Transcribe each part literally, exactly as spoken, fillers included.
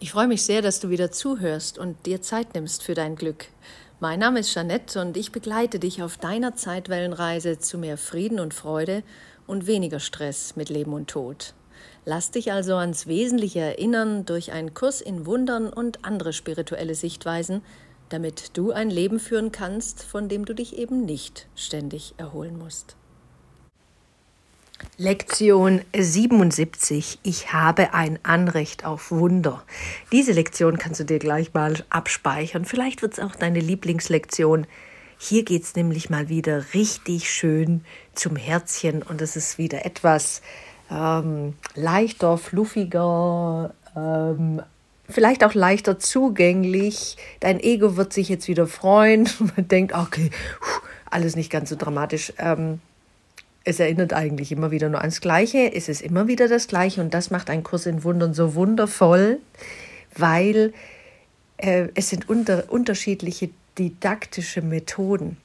Ich freue mich sehr, dass du wieder zuhörst und dir Zeit nimmst für dein Glück. Mein Name ist Jeanette und ich begleite dich auf deiner Zeitwellenreise zu mehr Frieden und Freude und weniger Stress mit Leben und Tod. Lass dich also ans Wesentliche erinnern durch einen Kurs in Wundern und andere spirituelle Sichtweisen, damit du ein Leben führen kannst, von dem du dich eben nicht ständig erholen musst. Lektion siebenundsiebzig. Ich habe ein Anrecht auf Wunder. Diese Lektion kannst du dir gleich mal abspeichern. Vielleicht wird es auch deine Lieblingslektion. Hier geht es nämlich mal wieder richtig schön zum Herzchen und es ist wieder etwas ähm, leichter, fluffiger, ähm, vielleicht auch leichter zugänglich. Dein Ego wird sich jetzt wieder freuen. Man denkt, okay, alles nicht ganz so dramatisch. Ähm, Es erinnert eigentlich immer wieder nur ans Gleiche, es ist immer wieder das Gleiche und das macht einen Kurs in Wundern so wundervoll, weil äh, es sind unter, unterschiedliche didaktische Methoden.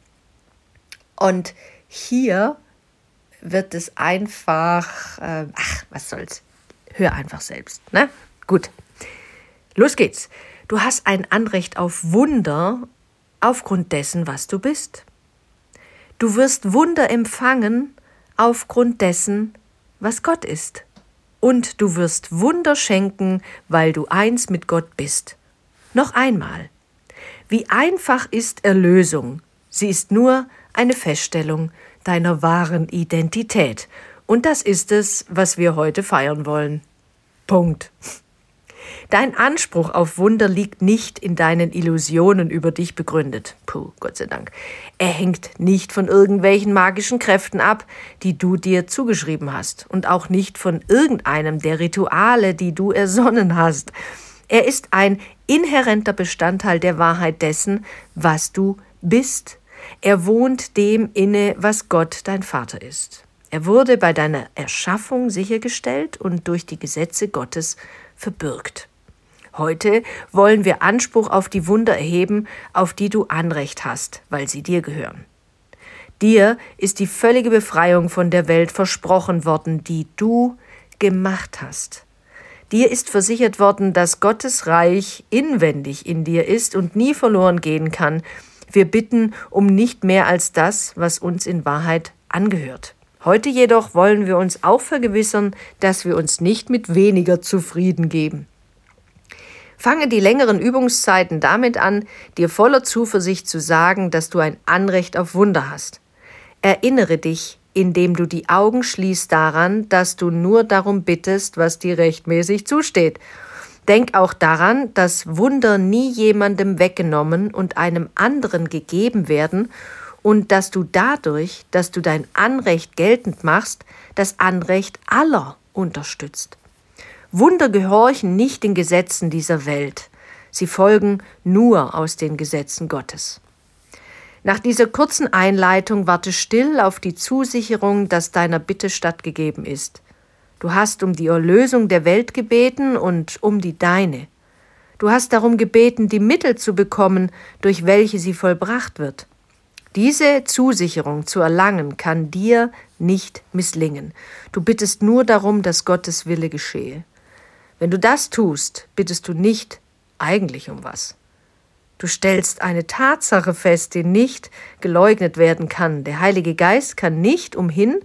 Und hier wird es einfach, äh, ach, was soll's, hör einfach selbst, ne? Gut, los geht's. Du hast ein Anrecht auf Wunder aufgrund dessen, was du bist. Du wirst Wunder empfangen aufgrund dessen, was Gott ist. Und du wirst Wunder schenken, weil du eins mit Gott bist. Noch einmal. Wie einfach ist Erlösung? Sie ist nur eine Feststellung deiner wahren Identität. Und das ist es, was wir heute feiern wollen. Punkt. Dein Anspruch auf Wunder liegt nicht in deinen Illusionen über dich begründet. Puh, Gott sei Dank. Er hängt nicht von irgendwelchen magischen Kräften ab, die du dir zugeschrieben hast. Und auch nicht von irgendeinem der Rituale, die du ersonnen hast. Er ist ein inhärenter Bestandteil der Wahrheit dessen, was du bist. Er wohnt dem inne, was Gott dein Vater ist. Er wurde bei deiner Erschaffung sichergestellt und durch die Gesetze Gottes verbürgt. Heute wollen wir Anspruch auf die Wunder erheben, auf die du Anrecht hast, weil sie dir gehören. Dir ist die völlige Befreiung von der Welt versprochen worden, die du gemacht hast. Dir ist versichert worden, dass Gottes Reich inwendig in dir ist und nie verloren gehen kann. Wir bitten um nicht mehr als das, was uns in Wahrheit angehört. Heute jedoch wollen wir uns auch vergewissern, dass wir uns nicht mit weniger zufrieden geben. Fange die längeren Übungszeiten damit an, dir voller Zuversicht zu sagen, dass du ein Anrecht auf Wunder hast. Erinnere dich, indem du die Augen schließt, daran, dass du nur darum bittest, was dir rechtmäßig zusteht. Denk auch daran, dass Wunder nie jemandem weggenommen und einem anderen gegeben werden und dass du dadurch, dass du dein Anrecht geltend machst, das Anrecht aller unterstützt. Wunder gehorchen nicht den Gesetzen dieser Welt. Sie folgen nur aus den Gesetzen Gottes. Nach dieser kurzen Einleitung warte still auf die Zusicherung, dass deiner Bitte stattgegeben ist. Du hast um die Erlösung der Welt gebeten und um die deine. Du hast darum gebeten, die Mittel zu bekommen, durch welche sie vollbracht wird. Diese Zusicherung zu erlangen, kann dir nicht misslingen. Du bittest nur darum, dass Gottes Wille geschehe. Wenn du das tust, bittest du nicht eigentlich um was. Du stellst eine Tatsache fest, die nicht geleugnet werden kann. Der Heilige Geist kann nicht umhin,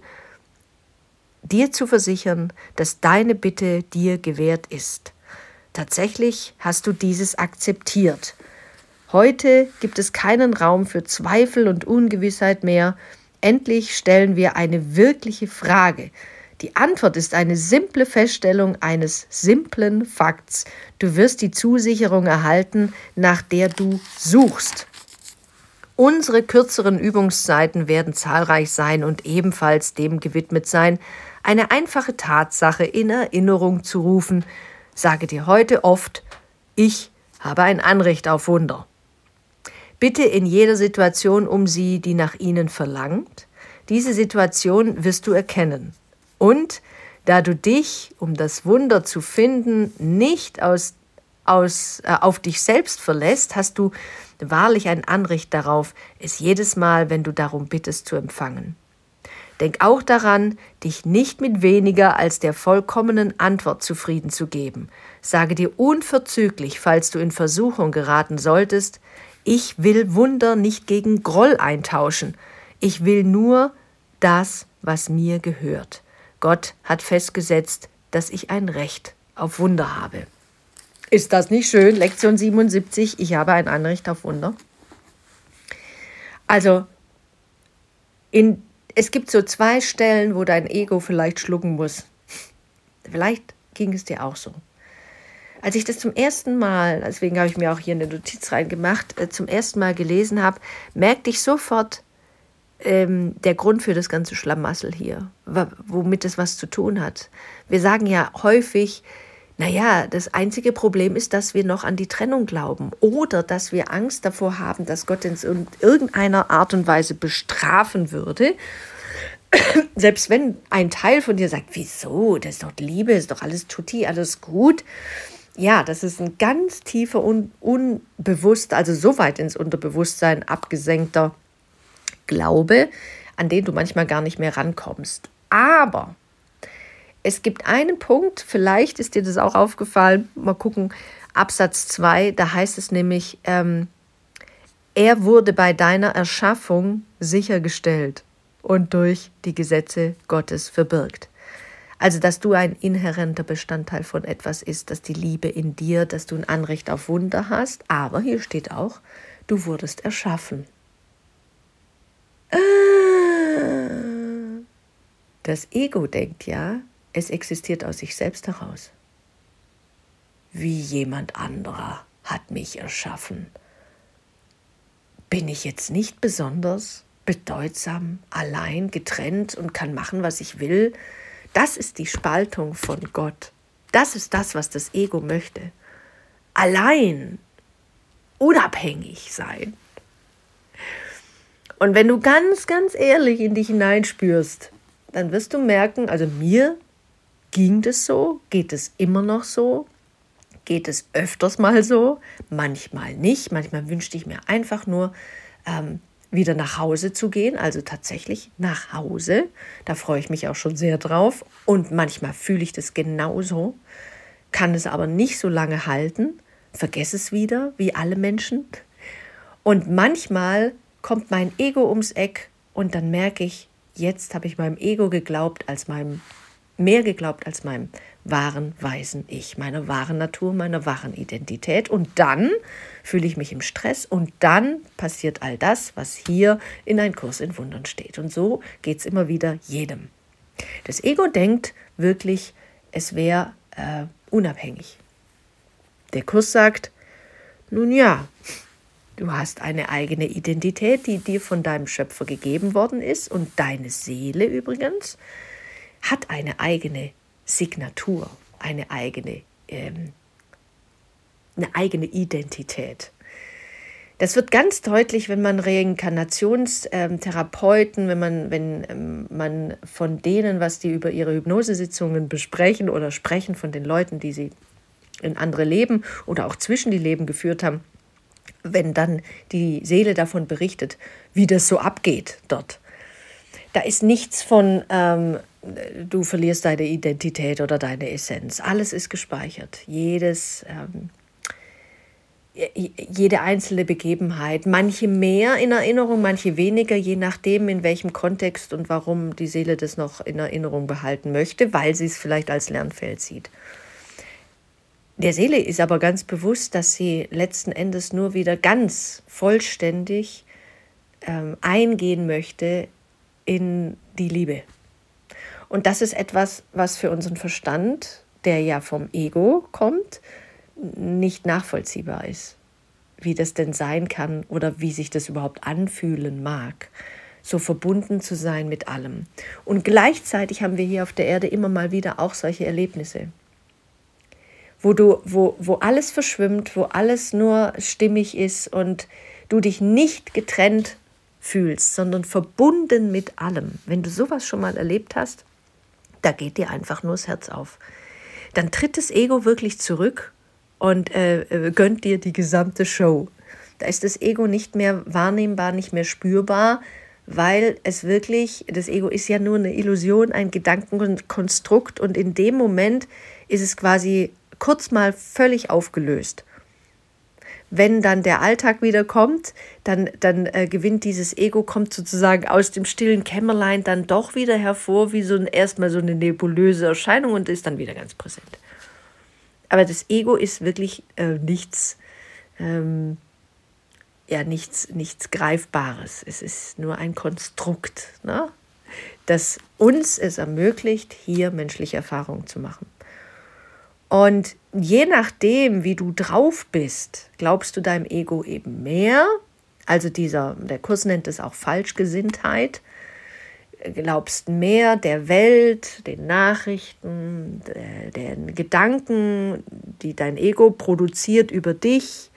dir zu versichern, dass deine Bitte dir gewährt ist. Tatsächlich hast du dieses akzeptiert. Heute gibt es keinen Raum für Zweifel und Ungewissheit mehr. Endlich stellen wir eine wirkliche Frage. Die Antwort ist eine simple Feststellung eines simplen Fakts. Du wirst die Zusicherung erhalten, nach der du suchst. Unsere kürzeren Übungszeiten werden zahlreich sein und ebenfalls dem gewidmet sein, eine einfache Tatsache in Erinnerung zu rufen. Sage dir heute oft, ich habe ein Anrecht auf Wunder. Bitte in jeder Situation um sie, die nach ihnen verlangt. Diese Situation wirst du erkennen. Und da du dich, um das Wunder zu finden, nicht aus, aus, äh, auf dich selbst verlässt, hast du wahrlich ein Anrecht darauf, es jedes Mal, wenn du darum bittest, zu empfangen. Denk auch daran, dich nicht mit weniger als der vollkommenen Antwort zufrieden zu geben. Sage dir unverzüglich, falls du in Versuchung geraten solltest, ich will Wunder nicht gegen Groll eintauschen. Ich will nur das, was mir gehört. Gott hat festgesetzt, dass ich ein Recht auf Wunder habe. Ist das nicht schön? Lektion siebenundsiebzig, ich habe ein Anrecht auf Wunder. Also, in, es gibt so zwei Stellen, wo dein Ego vielleicht schlucken muss. Vielleicht ging es dir auch so. Als ich das zum ersten Mal, deswegen habe ich mir auch hier eine Notiz reingemacht, äh, zum ersten Mal gelesen habe, merkte ich sofort ähm, der Grund für das ganze Schlamassel hier, womit es was zu tun hat. Wir sagen ja häufig, naja, das einzige Problem ist, dass wir noch an die Trennung glauben oder dass wir Angst davor haben, dass Gott uns in irgendeiner Art und Weise bestrafen würde. Selbst wenn ein Teil von dir sagt, wieso, das ist doch Liebe, ist doch alles tutti, alles gut. Ja, das ist ein ganz tiefer, un- unbewusst, also so weit ins Unterbewusstsein abgesenkter Glaube, an den du manchmal gar nicht mehr rankommst. Aber es gibt einen Punkt, vielleicht ist dir das auch aufgefallen, mal gucken, Absatz zwei, da heißt es nämlich, ähm, er wurde bei deiner Erschaffung sichergestellt und durch die Gesetze Gottes verbirgt. Also, dass du ein inhärenter Bestandteil von etwas ist, dass die Liebe in dir, dass du ein Anrecht auf Wunder hast, aber hier steht auch, du wurdest erschaffen. Das Ego denkt ja, es existiert aus sich selbst heraus. Wie jemand anderer hat mich erschaffen. Bin ich jetzt nicht besonders, bedeutsam, allein, getrennt und kann machen, was ich will? Das ist die Spaltung von Gott. Das ist das, was das Ego möchte. Allein, unabhängig sein. Und wenn du ganz, ganz ehrlich in dich hineinspürst, dann wirst du merken, also mir ging das so, geht es immer noch so, geht es öfters mal so, manchmal nicht. Manchmal wünschte ich mir einfach nur, ähm, wieder nach Hause zu gehen, also tatsächlich nach Hause. Da freue ich mich auch schon sehr drauf. Und manchmal fühle ich das genauso, kann es aber nicht so lange halten, vergesse es wieder, wie alle Menschen. Und manchmal kommt mein Ego ums Eck und dann merke ich, jetzt habe ich meinem Ego geglaubt, als meinem, mehr geglaubt als meinem wahren, weisen Ich, meiner wahren Natur, meiner wahren Identität. Und dann fühle ich mich im Stress und dann passiert all das, was hier in Ein Kurs in Wundern steht. Und so geht es immer wieder jedem. Das Ego denkt wirklich, es wäre äh, unabhängig. Der Kurs sagt, nun ja, du hast eine eigene Identität, die dir von deinem Schöpfer gegeben worden ist und deine Seele übrigens hat eine eigene Signatur, eine eigene, ähm, eine eigene Identität. Das wird ganz deutlich, wenn man Reinkarnationstherapeuten, wenn man, wenn ähm, man von denen, was die über ihre Hypnosesitzungen besprechen oder sprechen von den Leuten, die sie in andere Leben oder auch zwischen die Leben geführt haben, wenn dann die Seele davon berichtet, wie das so abgeht dort. Da ist nichts von, ähm, du verlierst deine Identität oder deine Essenz. Alles ist gespeichert. Jedes, ähm, jede einzelne Begebenheit. Manche mehr in Erinnerung, manche weniger, je nachdem, in welchem Kontext und warum die Seele das noch in Erinnerung behalten möchte, weil sie es vielleicht als Lernfeld sieht. Der Seele ist aber ganz bewusst, dass sie letzten Endes nur wieder ganz vollständig ähm, eingehen möchte in die Liebe. Und das ist etwas, was für unseren Verstand, der ja vom Ego kommt, nicht nachvollziehbar ist. Wie das denn sein kann oder wie sich das überhaupt anfühlen mag, so verbunden zu sein mit allem. Und gleichzeitig haben wir hier auf der Erde immer mal wieder auch solche Erlebnisse, wo du, wo, wo alles verschwimmt, wo alles nur stimmig ist und du dich nicht getrennt fühlst, sondern verbunden mit allem. Wenn du sowas schon mal erlebt hast, da geht dir einfach nur das Herz auf. Dann tritt das Ego wirklich zurück und äh, gönnt dir die gesamte Show. Da ist das Ego nicht mehr wahrnehmbar, nicht mehr spürbar, weil es wirklich, das Ego ist ja nur eine Illusion, ein Gedankenkonstrukt und in dem Moment ist es quasi kurz mal völlig aufgelöst. Wenn dann der Alltag wieder kommt, dann, dann äh, gewinnt dieses Ego, kommt sozusagen aus dem stillen Kämmerlein dann doch wieder hervor, wie so ein, erstmal so eine nebulöse Erscheinung und ist dann wieder ganz präsent. Aber das Ego ist wirklich äh, nichts, ähm, ja, nichts, nichts Greifbares. Es ist nur ein Konstrukt, ne? Das uns es ermöglicht, hier menschliche Erfahrungen zu machen. Und je nachdem, wie du drauf bist, glaubst du deinem Ego eben mehr. Also dieser, der Kurs nennt es auch Falschgesinntheit. Glaubst mehr der Welt, den Nachrichten, den Gedanken, die dein Ego produziert über dich.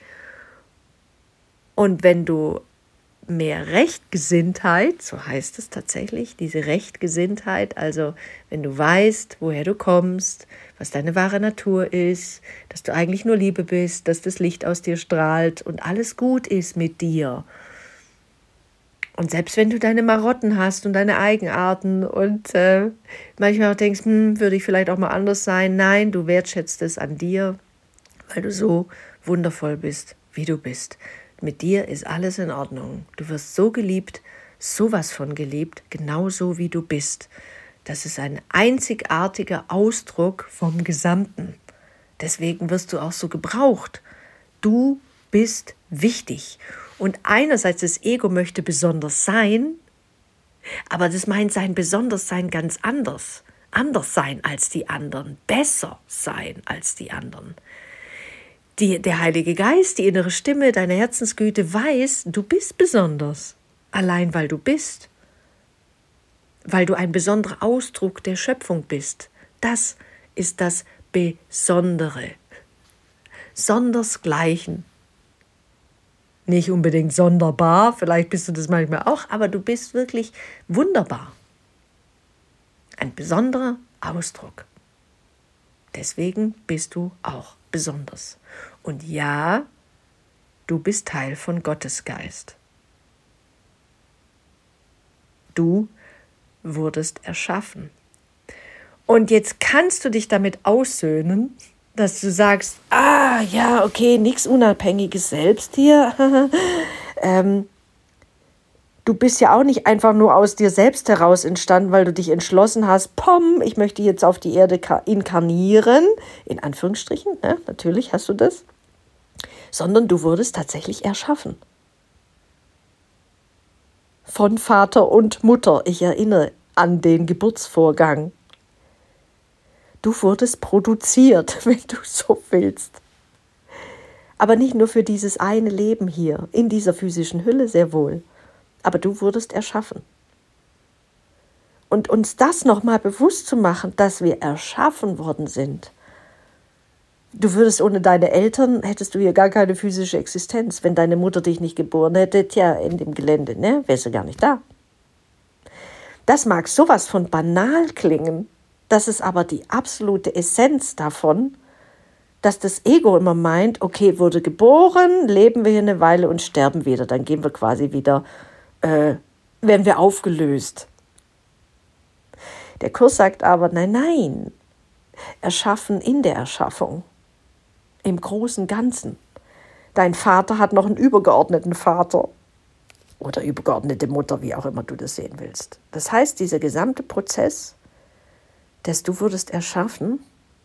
Und wenn du mehr Rechtgesinntheit, so heißt es tatsächlich, diese Rechtgesinntheit, also wenn du weißt, woher du kommst, was deine wahre Natur ist, dass du eigentlich nur Liebe bist, dass das Licht aus dir strahlt und alles gut ist mit dir. Und selbst wenn du deine Marotten hast und deine Eigenarten und äh, manchmal auch denkst, hm, würde ich vielleicht auch mal anders sein, nein, du wertschätzt es an dir, weil du so wundervoll bist, wie du bist. Mit dir ist alles in Ordnung. Du wirst so geliebt, sowas von geliebt, genauso wie du bist. Das ist ein einzigartiger Ausdruck vom Gesamten. Deswegen wirst du auch so gebraucht. Du bist wichtig. Und einerseits das Ego möchte besonders sein, aber das meint sein besonders sein ganz anders. Anders sein als die anderen, besser sein als die anderen. Die, der Heilige Geist, die innere Stimme, deine Herzensgüte weiß, du bist besonders. Allein weil du bist. Weil du ein besonderer Ausdruck der Schöpfung bist. Das ist das Besondere. Sondersgleichen. Nicht unbedingt sonderbar, vielleicht bist du das manchmal auch, aber du bist wirklich wunderbar. Ein besonderer Ausdruck. Deswegen bist du auch besonders. Und ja, du bist Teil von Gottes Geist. Du wurdest erschaffen. Und jetzt kannst du dich damit aussöhnen, dass du sagst, ah, ja, okay, nichts Unabhängiges selbst hier. ähm, du bist ja auch nicht einfach nur aus dir selbst heraus entstanden, weil du dich entschlossen hast, pom, ich möchte jetzt auf die Erde inkarnieren, in Anführungsstrichen, ne? Natürlich hast du das, sondern du wurdest tatsächlich erschaffen. Von Vater und Mutter, ich erinnere an den Geburtsvorgang. Du wurdest produziert, wenn du so willst. Aber nicht nur für dieses eine Leben hier, in dieser physischen Hülle sehr wohl. Aber du wurdest erschaffen. Und uns das nochmal bewusst zu machen, dass wir erschaffen worden sind. Du würdest ohne deine Eltern, hättest du hier gar keine physische Existenz. Wenn deine Mutter dich nicht geboren hätte, tja, in dem Gelände, ne, wärst du gar nicht da. Das mag sowas von banal klingen. Das ist aber die absolute Essenz davon, dass das Ego immer meint, okay, wurde geboren, leben wir hier eine Weile und sterben wieder. Dann gehen wir quasi wieder, äh, werden wir aufgelöst. Der Kurs sagt aber, nein, nein, erschaffen in der Erschaffung, im großen Ganzen. Dein Vater hat noch einen übergeordneten Vater oder übergeordnete Mutter, wie auch immer du das sehen willst. Das heißt, dieser gesamte Prozess, dass du wurdest erschaffen,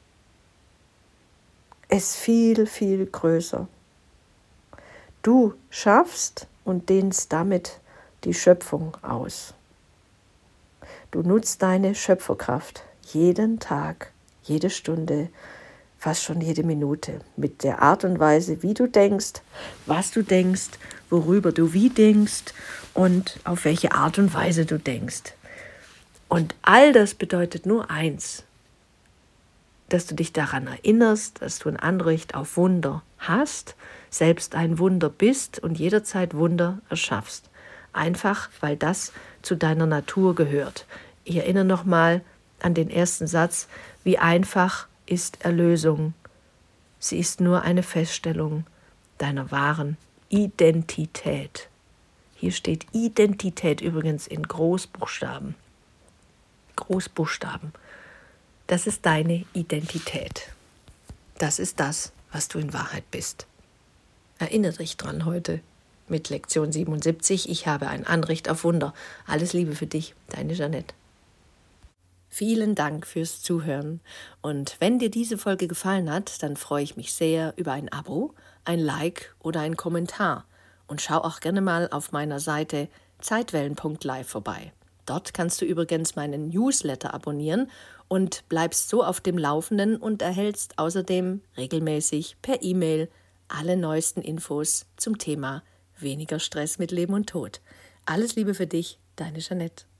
ist viel, viel größer. Du schaffst und dehnst damit die Schöpfung aus. Du nutzt deine Schöpferkraft jeden Tag, jede Stunde, fast schon jede Minute, mit der Art und Weise, wie du denkst, was du denkst, worüber du wie denkst und auf welche Art und Weise du denkst. Und all das bedeutet nur eins, dass du dich daran erinnerst, dass du ein Anrecht auf Wunder hast, selbst ein Wunder bist und jederzeit Wunder erschaffst. Einfach, weil das zu deiner Natur gehört. Ich erinnere nochmal an den ersten Satz, wie einfach ist Erlösung. Sie ist nur eine Feststellung deiner wahren Identität. Hier steht Identität übrigens in Großbuchstaben. Großbuchstaben. Das ist deine Identität. Das ist das, was du in Wahrheit bist. Erinnere dich dran heute mit Lektion siebenundsiebzig. Ich habe ein Anrecht auf Wunder. Alles Liebe für dich, deine Jeanette. Vielen Dank fürs Zuhören. Und wenn dir diese Folge gefallen hat, dann freue ich mich sehr über ein Abo, ein Like oder einen Kommentar. Und schau auch gerne mal auf meiner Seite zeitwellen punkt live vorbei. Dort kannst du übrigens meinen Newsletter abonnieren und bleibst so auf dem Laufenden und erhältst außerdem regelmäßig per E-Mail alle neuesten Infos zum Thema weniger Stress mit Leben und Tod. Alles Liebe für dich, deine Jeanette.